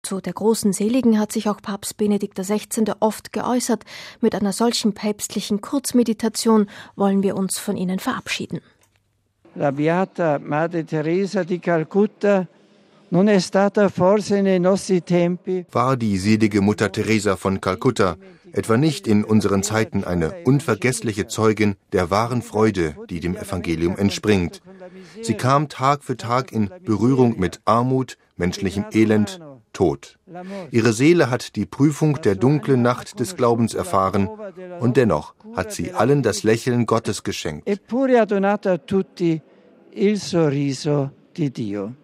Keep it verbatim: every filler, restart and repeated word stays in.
Zu der großen Seligen hat sich auch Papst Benedikt der Sechzehnte oft geäußert. Mit einer solchen päpstlichen Kurzmeditation wollen wir uns von Ihnen verabschieden. La Beata Madre Teresa di Calcutta non è stata forse nei nostri tempi. War die selige Mutter Teresa von Kalkutta etwa nicht in unseren Zeiten eine unvergessliche Zeugin der wahren Freude, die dem Evangelium entspringt? Sie kam Tag für Tag in Berührung mit Armut, menschlichem Elend, Tod. Ihre Seele hat die Prüfung der dunklen Nacht des Glaubens erfahren und dennoch hat sie allen das Lächeln Gottes geschenkt. Eppure ha donato a tutti il sorriso di Dio.